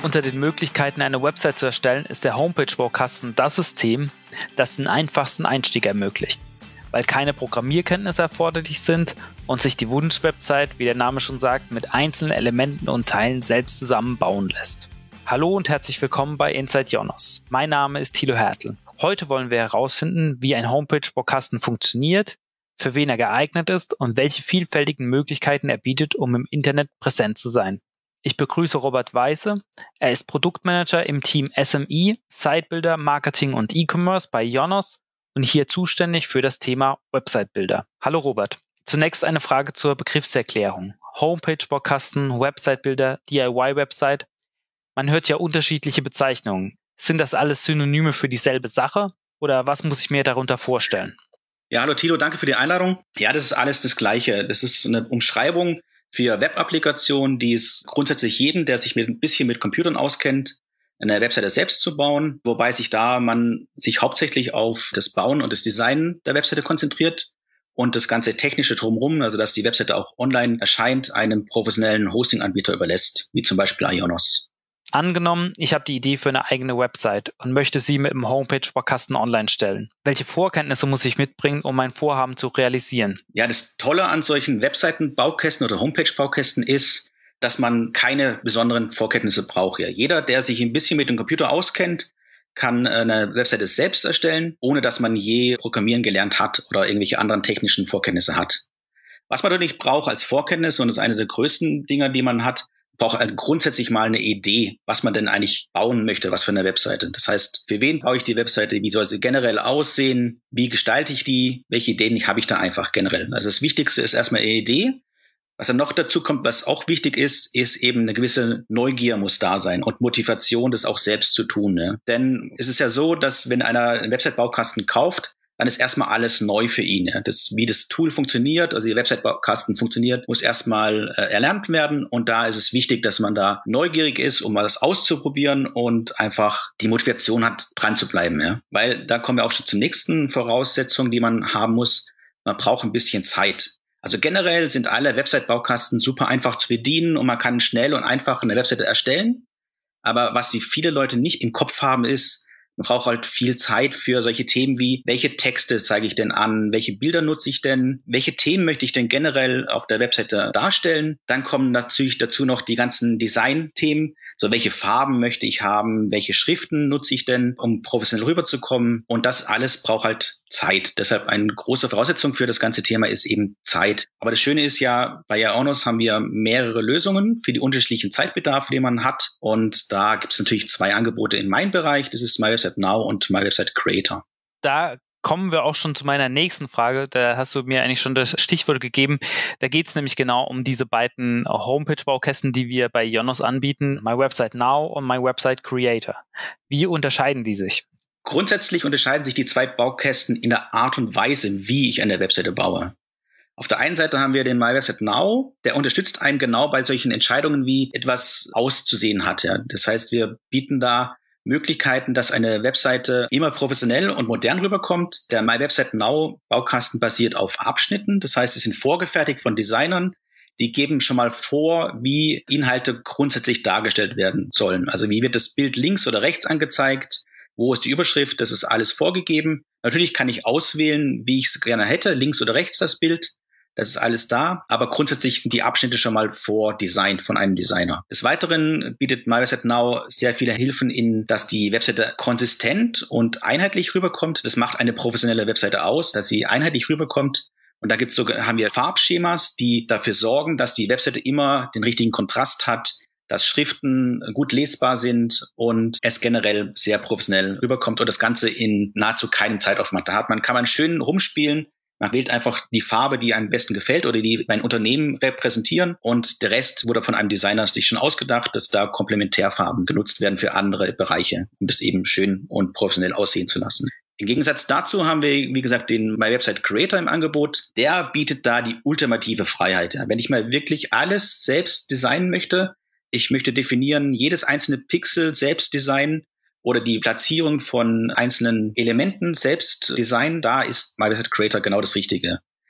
Unter den Möglichkeiten, eine Website zu erstellen, ist der Homepage-Baukasten das System, das den einfachsten Einstieg ermöglicht, weil keine Programmierkenntnisse erforderlich sind und sich die Wunsch-Website, wie der Name schon sagt, mit einzelnen Elementen und Teilen selbst zusammenbauen lässt. Hallo und herzlich willkommen bei Inside Jonas. Mein Name ist Thilo Hertel. Heute wollen wir herausfinden, wie ein Homepage-Baukasten funktioniert, für wen er geeignet ist und welche vielfältigen Möglichkeiten er bietet, um im Internet präsent zu sein. Ich begrüße Robert Weiße. Er ist Produktmanager im Team SME, Sitebuilder, Marketing und E-Commerce bei Jonas und hier zuständig für das Thema Website-Builder. Hallo Robert. Zunächst eine Frage zur Begriffserklärung. Homepage-Baukasten, Website-Builder, DIY-Website. Man hört ja unterschiedliche Bezeichnungen. Sind das alles Synonyme für dieselbe Sache oder was muss ich mir darunter vorstellen? Ja, hallo Tilo, danke für die Einladung. Ja, das ist alles das Gleiche. Das ist eine Umschreibung für Web-Applikationen, die es grundsätzlich jedem, der sich ein bisschen mit Computern auskennt, eine Webseite selbst zu bauen, wobei man sich hauptsächlich auf das Bauen und das Design der Webseite konzentriert und das ganze Technische drumherum, also dass die Webseite auch online erscheint, einem professionellen Hosting-Anbieter überlässt, wie zum Beispiel Ionos. Angenommen, ich habe die Idee für eine eigene Website und möchte sie mit dem Homepage-Baukasten online stellen. Welche Vorkenntnisse muss ich mitbringen, um mein Vorhaben zu realisieren? Ja, das Tolle an solchen Webseiten-Baukästen oder Homepage-Baukästen ist, dass man keine besonderen Vorkenntnisse braucht. Ja, jeder, der sich ein bisschen mit dem Computer auskennt, kann eine Webseite selbst erstellen, ohne dass man je Programmieren gelernt hat oder irgendwelche anderen technischen Vorkenntnisse hat. Was man natürlich braucht als Vorkenntnis, und das ist eine der größten Dinger, die man hat, braucht grundsätzlich mal eine Idee, was man denn eigentlich bauen möchte, was für eine Webseite. Das heißt, für wen baue ich die Webseite, wie soll sie generell aussehen, wie gestalte ich die, welche Ideen habe ich da einfach generell. Also das Wichtigste ist erstmal eine Idee. Was dann noch dazu kommt, was auch wichtig ist eben eine gewisse Neugier muss da sein und Motivation, das auch selbst zu tun. Ne? Denn es ist ja so, dass wenn einer einen Website-Baukasten kauft, dann ist erstmal alles neu für ihn. Ja. Wie das Tool funktioniert, also der Website-Baukasten funktioniert, muss erstmal erlernt werden. Und da ist es wichtig, dass man da neugierig ist, um mal das auszuprobieren und einfach die Motivation hat, dran zu bleiben. Ja. Weil da kommen wir auch schon zur nächsten Voraussetzung, die man haben muss. Man braucht ein bisschen Zeit. Also generell sind alle Website-Baukasten super einfach zu bedienen und man kann schnell und einfach eine Webseite erstellen. Aber was viele Leute nicht im Kopf haben, ist, man braucht halt viel Zeit für solche Themen wie, welche Texte zeige ich denn an, welche Bilder nutze ich denn, welche Themen möchte ich denn generell auf der Webseite darstellen. Dann kommen natürlich dazu noch die ganzen Design-Themen, so welche Farben möchte ich haben, welche Schriften nutze ich denn, um professionell rüberzukommen. Und das alles braucht halt Zeit. Deshalb eine große Voraussetzung für das ganze Thema ist eben Zeit. Aber das Schöne ist ja, bei Ionos haben wir mehrere Lösungen für die unterschiedlichen Zeitbedarfe, die man hat. Und da gibt es natürlich 2 Angebote in meinem Bereich. Das ist My Website Now und My Website Creator. Da kommen wir auch schon zu meiner nächsten Frage. Da hast du mir eigentlich schon das Stichwort gegeben. Da geht es nämlich genau um diese beiden Homepage-Baukästen, die wir bei Jonas anbieten. My Website Now und My Website Creator. Wie unterscheiden die sich? Grundsätzlich unterscheiden sich die 2 Baukästen in der Art und Weise, wie ich eine Webseite baue. Auf der einen Seite haben wir den My Website Now, der unterstützt einen genau bei solchen Entscheidungen, wie etwas auszusehen hat. Ja. Das heißt, wir bieten da Möglichkeiten, dass eine Webseite immer professionell und modern rüberkommt. Der My Website Now Baukasten basiert auf Abschnitten. Das heißt, sie sind vorgefertigt von Designern. Die geben schon mal vor, wie Inhalte grundsätzlich dargestellt werden sollen. Also wie wird das Bild links oder rechts angezeigt? Wo ist die Überschrift? Das ist alles vorgegeben. Natürlich kann ich auswählen, wie ich es gerne hätte, links oder rechts das Bild. Das ist alles da, aber grundsätzlich sind die Abschnitte schon mal vordesignt von einem Designer. Des Weiteren bietet My Website Now sehr viele Hilfen dass die Webseite konsistent und einheitlich rüberkommt. Das macht eine professionelle Webseite aus, dass sie einheitlich rüberkommt. Und da haben wir Farbschemas, die dafür sorgen, dass die Webseite immer den richtigen Kontrast hat, dass Schriften gut lesbar sind und es generell sehr professionell rüberkommt und das Ganze in nahezu keinem Zeitaufwand hat. Kann man schön rumspielen. Man wählt einfach die Farbe, die einem am besten gefällt oder die ein Unternehmen repräsentieren und der Rest wurde von einem Designer sich schon ausgedacht, dass da Komplementärfarben genutzt werden für andere Bereiche, um das eben schön und professionell aussehen zu lassen. Im Gegensatz dazu haben wir, wie gesagt, den My Website Creator im Angebot. Der bietet da die ultimative Freiheit. Wenn ich mal wirklich alles selbst designen möchte, ich möchte definieren, jedes einzelne Pixel selbst designen oder die Platzierung von einzelnen Elementen selbst designen, da ist My Website Creator genau das Richtige.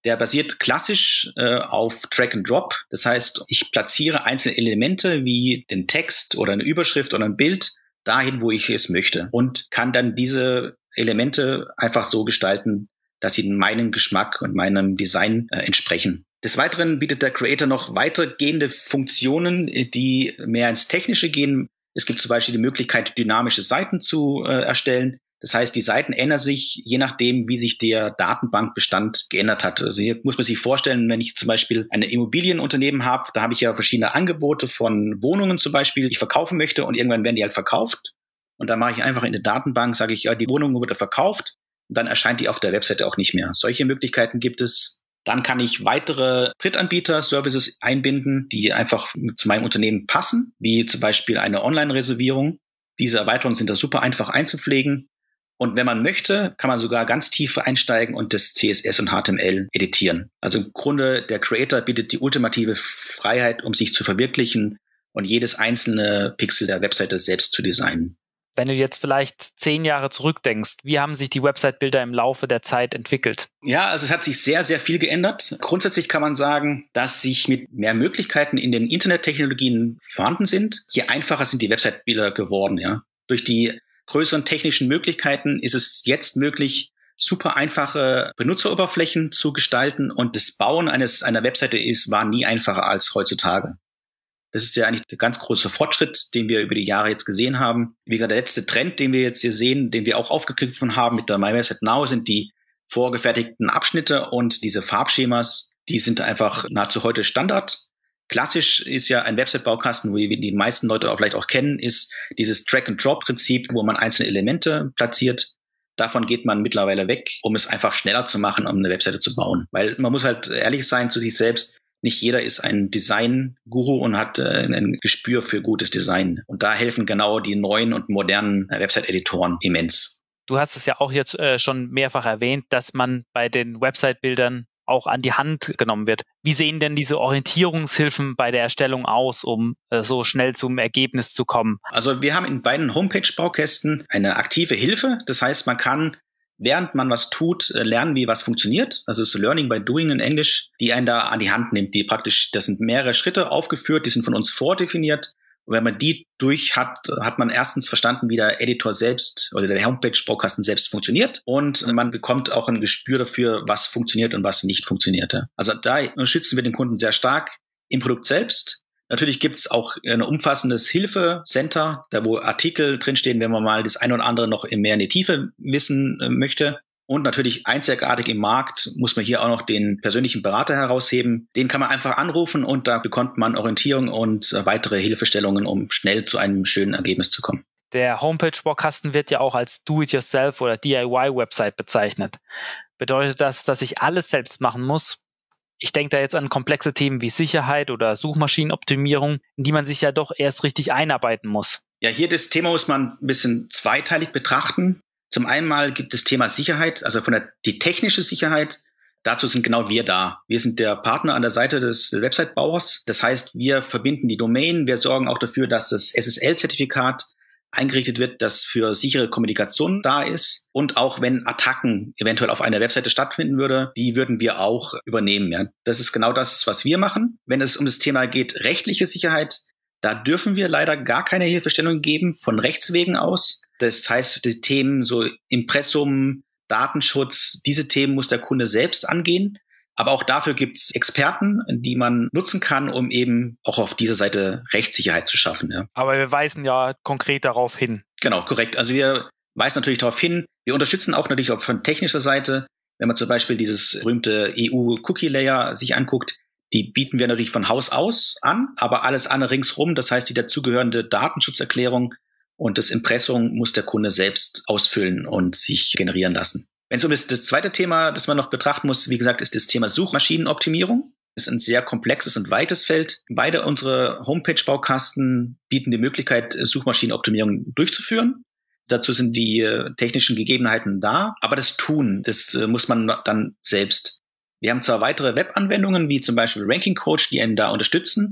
Der basiert klassisch auf Drag and Drop. Das heißt, ich platziere einzelne Elemente wie den Text oder eine Überschrift oder ein Bild dahin, wo ich es möchte und kann dann diese Elemente einfach so gestalten, dass sie meinem Geschmack und meinem Design entsprechen. Des Weiteren bietet der Creator noch weitergehende Funktionen, die mehr ins Technische gehen. Es gibt zum Beispiel die Möglichkeit, dynamische Seiten zu erstellen. Das heißt, die Seiten ändern sich, je nachdem, wie sich der Datenbankbestand geändert hat. Also hier muss man sich vorstellen, wenn ich zum Beispiel ein Immobilienunternehmen habe, da habe ich ja verschiedene Angebote von Wohnungen zum Beispiel, die ich verkaufen möchte und irgendwann werden die halt verkauft. Und dann mache ich einfach in der Datenbank, sage ich, ja, die Wohnung wurde verkauft und dann erscheint die auf der Webseite auch nicht mehr. Solche Möglichkeiten gibt es. Dann kann ich weitere Drittanbieter-Services einbinden, die einfach zu meinem Unternehmen passen, wie zum Beispiel eine Online-Reservierung. Diese Erweiterungen sind da super einfach einzupflegen. Und wenn man möchte, kann man sogar ganz tief einsteigen und das CSS und HTML editieren. Also im Grunde, der Creator bietet die ultimative Freiheit, um sich zu verwirklichen und jedes einzelne Pixel der Webseite selbst zu designen. Wenn du jetzt vielleicht 10 Jahre zurückdenkst, wie haben sich die Website-Bilder im Laufe der Zeit entwickelt? Ja, also es hat sich sehr, sehr viel geändert. Grundsätzlich kann man sagen, dass sich mit mehr Möglichkeiten in den Internettechnologien vorhanden sind, je einfacher sind die Website-Bilder geworden. Ja, durch die größeren technischen Möglichkeiten ist es jetzt möglich, super einfache Benutzeroberflächen zu gestalten und das Bauen einer Webseite war nie einfacher als heutzutage. Das ist ja eigentlich der ganz große Fortschritt, den wir über die Jahre jetzt gesehen haben. Wie gesagt, der letzte Trend, den wir jetzt hier sehen, den wir auch aufgegriffen haben mit der My Website Now, sind die vorgefertigten Abschnitte und diese Farbschemas, die sind einfach nahezu heute Standard. Klassisch ist ja ein Website-Baukasten, wie die meisten Leute auch vielleicht auch kennen, ist dieses Drag-and-Drop-Prinzip, wo man einzelne Elemente platziert. Davon geht man mittlerweile weg, um es einfach schneller zu machen, um eine Webseite zu bauen. Weil man muss halt ehrlich sein zu sich selbst. Nicht jeder ist ein Design-Guru und hat ein Gespür für gutes Design. Und da helfen genau die neuen und modernen Website-Editoren immens. Du hast es ja auch jetzt schon mehrfach erwähnt, dass man bei den Website-Bildern auch an die Hand genommen wird. Wie sehen denn diese Orientierungshilfen bei der Erstellung aus, um so schnell zum Ergebnis zu kommen? Also wir haben in beiden Homepage-Baukästen eine aktive Hilfe. Das heißt, man kann, während man was tut, lernen, wie was funktioniert. Das ist Learning by Doing in Englisch, die einen da an die Hand nimmt. Das sind mehrere Schritte aufgeführt, die sind von uns vordefiniert. Und wenn man die durch hat, hat man erstens verstanden, wie der Editor selbst oder der Homepage-Baukasten selbst funktioniert. Und man bekommt auch ein Gespür dafür, was funktioniert und was nicht funktioniert. Also da unterstützen wir den Kunden sehr stark im Produkt selbst. Natürlich gibt's auch ein umfassendes Hilfecenter, da wo Artikel drinstehen, wenn man mal das eine oder andere noch mehr in die Tiefe wissen möchte. Und natürlich einzigartig im Markt muss man hier auch noch den persönlichen Berater herausheben. Den kann man einfach anrufen und da bekommt man Orientierung und weitere Hilfestellungen, um schnell zu einem schönen Ergebnis zu kommen. Der Homepage-Baukasten wird ja auch als Do-it-yourself oder DIY-Website bezeichnet. Bedeutet das, dass ich alles selbst machen muss? Ich denke da jetzt an komplexe Themen wie Sicherheit oder Suchmaschinenoptimierung, in die man sich ja doch erst richtig einarbeiten muss. Ja, hier das Thema muss man ein bisschen zweiteilig betrachten. Zum einen mal gibt es Thema Sicherheit, also die technische Sicherheit. Dazu sind genau wir da. Wir sind der Partner an der Seite des Website-Bauers. Das heißt, wir verbinden die Domain. Wir sorgen auch dafür, dass das SSL-Zertifikat eingerichtet wird, das für sichere Kommunikation da ist. Und auch wenn Attacken eventuell auf einer Webseite stattfinden würde, die würden wir auch übernehmen. Ja. Das ist genau das, was wir machen. Wenn es um das Thema geht, rechtliche Sicherheit, da dürfen wir leider gar keine Hilfestellung geben von Rechts wegen aus. Das heißt, die Themen so Impressum, Datenschutz, diese Themen muss der Kunde selbst angehen. Aber auch dafür gibt's Experten, die man nutzen kann, um eben auch auf dieser Seite Rechtssicherheit zu schaffen. Ja. Aber wir weisen ja konkret darauf hin. Genau, korrekt. Also wir weisen natürlich darauf hin. Wir unterstützen auch natürlich auch von technischer Seite. Wenn man zum Beispiel dieses berühmte EU-Cookie-Layer sich anguckt, die bieten wir natürlich von Haus aus an, aber alles andere ringsrum, das heißt die dazugehörende Datenschutzerklärung und das Impressum muss der Kunde selbst ausfüllen und sich generieren lassen. Wenn es um das zweite Thema, das man noch betrachten muss, wie gesagt, ist das Thema Suchmaschinenoptimierung. Das ist ein sehr komplexes und weites Feld. Beide unsere Homepage-Baukasten bieten die Möglichkeit, Suchmaschinenoptimierung durchzuführen. Dazu sind die technischen Gegebenheiten da, aber das Tun, das muss man dann selbst. Wir haben zwar weitere Webanwendungen, wie zum Beispiel Ranking Coach, die einen da unterstützen,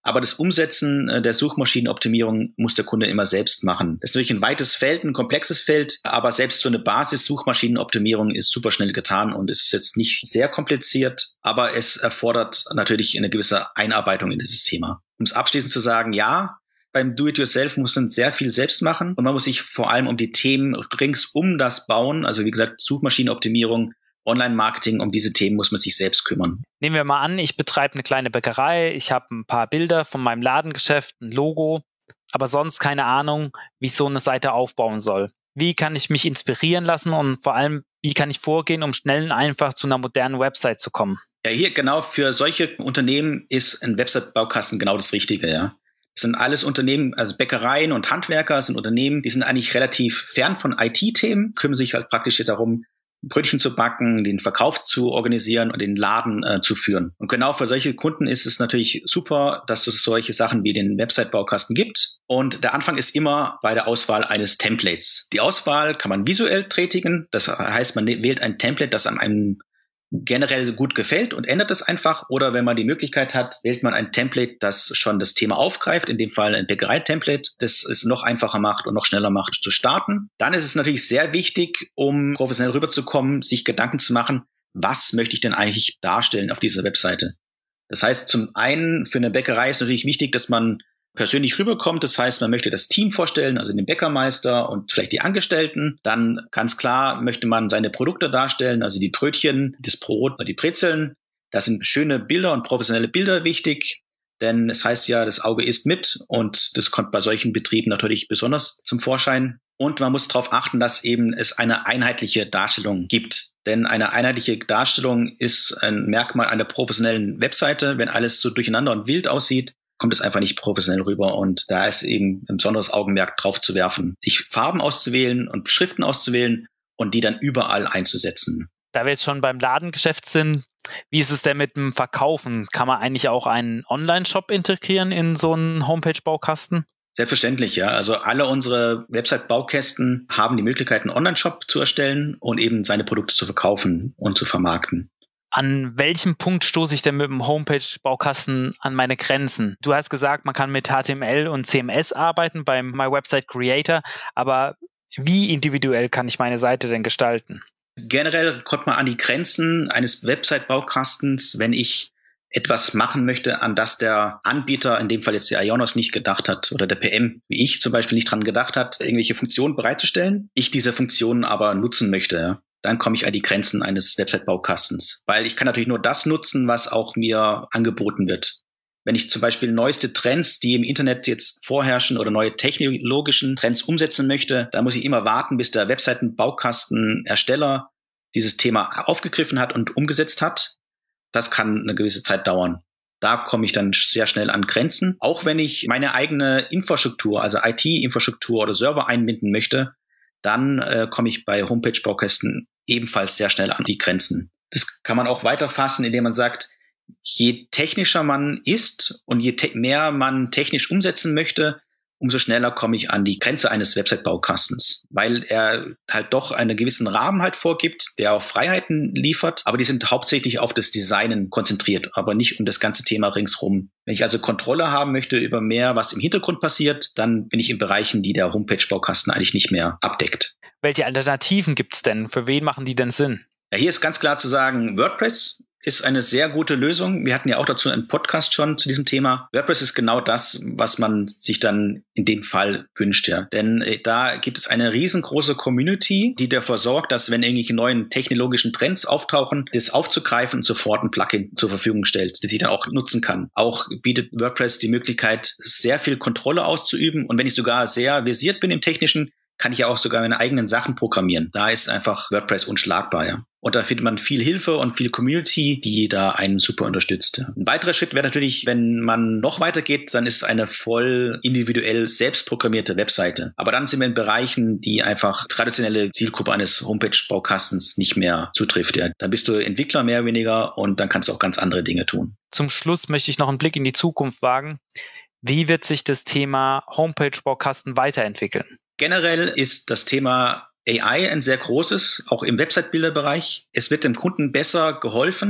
Aber das Umsetzen der Suchmaschinenoptimierung muss der Kunde immer selbst machen. Das ist natürlich ein weites Feld, ein komplexes Feld, aber selbst so eine Basis-Suchmaschinenoptimierung ist super schnell getan und ist jetzt nicht sehr kompliziert, aber es erfordert natürlich eine gewisse Einarbeitung in dieses Thema. Um es abschließend zu sagen, ja, beim Do-it-yourself muss man sehr viel selbst machen und man muss sich vor allem um die Themen rings um das bauen, also wie gesagt Suchmaschinenoptimierung, Online-Marketing, um diese Themen muss man sich selbst kümmern. Nehmen wir mal an, ich betreibe eine kleine Bäckerei, ich habe ein paar Bilder von meinem Ladengeschäft, ein Logo, aber sonst keine Ahnung, wie ich so eine Seite aufbauen soll. Wie kann ich mich inspirieren lassen und vor allem, wie kann ich vorgehen, um schnell und einfach zu einer modernen Website zu kommen? Ja, hier genau für solche Unternehmen ist ein Website-Baukasten genau das Richtige, ja. Das sind alles Unternehmen, also Bäckereien und Handwerker sind Unternehmen, die sind eigentlich relativ fern von IT-Themen, kümmern sich halt praktisch darum, Brötchen zu backen, den Verkauf zu organisieren und den Laden zu führen. Und genau für solche Kunden ist es natürlich super, dass es solche Sachen wie den Website-Baukasten gibt. Und der Anfang ist immer bei der Auswahl eines Templates. Die Auswahl kann man visuell tätigen. Das heißt, man wählt ein Template, das an einem generell gut gefällt und ändert es einfach. Oder wenn man die Möglichkeit hat, wählt man ein Template, das schon das Thema aufgreift, in dem Fall ein Bäckerei-Template, das es noch einfacher macht und noch schneller macht zu starten. Dann ist es natürlich sehr wichtig, um professionell rüberzukommen, sich Gedanken zu machen, was möchte ich denn eigentlich darstellen auf dieser Webseite? Das heißt, zum einen für eine Bäckerei ist natürlich wichtig, dass man persönlich rüberkommt. Das heißt, man möchte das Team vorstellen, also den Bäckermeister und vielleicht die Angestellten. Dann ganz klar möchte man seine Produkte darstellen, also die Brötchen, das Brot oder die Brezeln. Da sind schöne Bilder und professionelle Bilder wichtig, denn es heißt ja, das Auge isst mit und das kommt bei solchen Betrieben natürlich besonders zum Vorschein. Und man muss darauf achten, dass eben es eine einheitliche Darstellung gibt. Denn eine einheitliche Darstellung ist ein Merkmal einer professionellen Webseite. Wenn alles so durcheinander und wild aussieht, kommt es einfach nicht professionell rüber und da ist eben ein besonderes Augenmerk drauf zu werfen, sich Farben auszuwählen und Schriften auszuwählen und die dann überall einzusetzen. Da wir jetzt schon beim Ladengeschäft sind, wie ist es denn mit dem Verkaufen? Kann man eigentlich auch einen Online-Shop integrieren in so einen Homepage-Baukasten? Selbstverständlich, ja. Also alle unsere Website-Baukästen haben die Möglichkeit, einen Online-Shop zu erstellen und eben seine Produkte zu verkaufen und zu vermarkten. An welchem Punkt stoße ich denn mit dem Homepage-Baukasten an meine Grenzen? Du hast gesagt, man kann mit HTML und CMS arbeiten beim My Website Creator, aber wie individuell kann ich meine Seite denn gestalten? Generell kommt man an die Grenzen eines Website-Baukastens, wenn ich etwas machen möchte, an das der Anbieter, in dem Fall jetzt der Ionos, nicht gedacht hat oder der PM, wie ich zum Beispiel nicht dran gedacht hat, irgendwelche Funktionen bereitzustellen. Ich diese Funktionen aber nutzen möchte, ja. Dann komme ich an die Grenzen eines Website-Baukastens. Weil ich kann natürlich nur das nutzen, was auch mir angeboten wird. Wenn ich zum Beispiel neueste Trends, die im Internet jetzt vorherrschen oder neue technologischen Trends umsetzen möchte, dann muss ich immer warten, bis der Webseiten-Baukasten-Ersteller dieses Thema aufgegriffen hat und umgesetzt hat. Das kann eine gewisse Zeit dauern. Da komme ich dann sehr schnell an Grenzen. Auch wenn ich meine eigene Infrastruktur, also IT-Infrastruktur oder Server einbinden möchte, dann komme ich bei Homepage-Baukästen ebenfalls sehr schnell an die Grenzen. Das kann man auch weiterfassen, indem man sagt, je technischer man ist und je mehr man technisch umsetzen möchte, umso schneller komme ich an die Grenze eines Website-Baukastens, weil er halt doch einen gewissen Rahmen halt vorgibt, der auch Freiheiten liefert, aber die sind hauptsächlich auf das Designen konzentriert, aber nicht um das ganze Thema ringsrum. Wenn ich also Kontrolle haben möchte über mehr, was im Hintergrund passiert, dann bin ich in Bereichen, die der Homepage-Baukasten eigentlich nicht mehr abdeckt. Welche Alternativen gibt es denn? Für wen machen die denn Sinn? Ja, hier ist ganz klar zu sagen, WordPress ist eine sehr gute Lösung. Wir hatten ja auch dazu einen Podcast schon zu diesem Thema. WordPress ist genau das, was man sich dann in dem Fall wünscht, ja. Denn da gibt es eine riesengroße Community, die dafür sorgt, dass wenn irgendwelche neuen technologischen Trends auftauchen, das aufzugreifen und sofort ein Plugin zur Verfügung stellt, das ich dann auch nutzen kann. Auch bietet WordPress die Möglichkeit, sehr viel Kontrolle auszuüben. Und wenn ich sogar sehr versiert bin im Technischen, kann ich ja auch sogar meine eigenen Sachen programmieren. Da ist einfach WordPress unschlagbar, ja. Und da findet man viel Hilfe und viel Community, die da einen super unterstützt. Ein weiterer Schritt wäre natürlich, wenn man noch weiter geht, dann ist es eine voll individuell selbst programmierte Webseite. Aber dann sind wir in Bereichen, die einfach traditionelle Zielgruppe eines Homepage-Baukastens nicht mehr zutrifft. Ja. Dann bist du Entwickler mehr oder weniger und dann kannst du auch ganz andere Dinge tun. Zum Schluss möchte ich noch einen Blick in die Zukunft wagen. Wie wird sich das Thema Homepage-Baukasten weiterentwickeln? Generell ist das Thema AI ein sehr großes, auch im Website-Bilderbereich. Es wird dem Kunden besser geholfen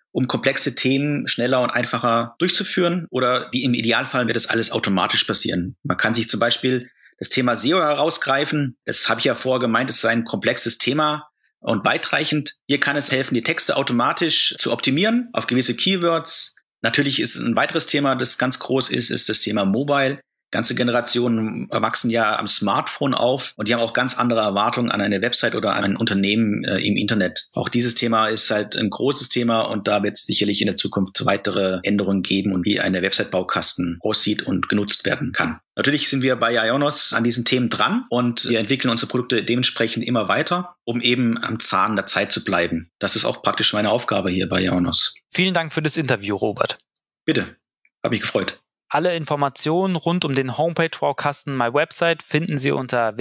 um komplexe Themen schneller und einfacher durchzuführen, oder im Idealfall wird das alles automatisch passieren. Man kann sich zum Beispiel das Thema SEO herausgreifen. Das habe ich ja vorher gemeint, es ist ein komplexes Thema und weitreichend. Hier kann es helfen, die Texte automatisch zu optimieren auf gewisse Keywords. Natürlich ist ein weiteres Thema, das ganz groß ist das Thema Mobile. Ganze Generationen wachsen ja am Smartphone auf und die haben auch ganz andere Erwartungen an eine Website oder an ein Unternehmen im Internet. Auch dieses Thema ist halt ein großes Thema und da wird es sicherlich in der Zukunft weitere Änderungen geben und wie eine Website-Baukasten aussieht und genutzt werden kann. Natürlich sind wir bei Ionos an diesen Themen dran und wir entwickeln unsere Produkte dementsprechend immer weiter, um eben am Zahn der Zeit zu bleiben. Das ist auch praktisch meine Aufgabe hier bei Ionos. Vielen Dank für das Interview, Robert. Bitte, habe mich gefreut. Alle Informationen rund um den Homepage-Baukasten My Website finden Sie unter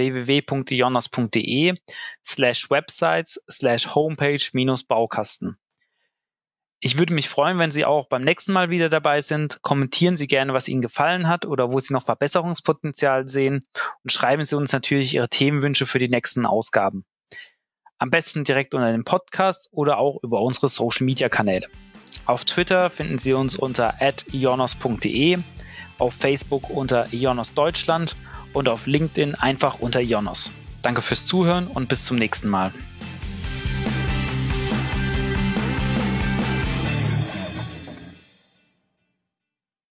www.ionos.de/websites/homepage-baukasten. Ich würde mich freuen, wenn Sie auch beim nächsten Mal wieder dabei sind. Kommentieren Sie gerne, was Ihnen gefallen hat oder wo Sie noch Verbesserungspotenzial sehen und schreiben Sie uns natürlich Ihre Themenwünsche für die nächsten Ausgaben. Am besten direkt unter dem Podcast oder auch über unsere Social-Media-Kanäle. Auf Twitter finden Sie uns unter @ionos.de, auf Facebook unter Ionos Deutschland und auf LinkedIn einfach unter Ionos. Danke fürs Zuhören und bis zum nächsten Mal.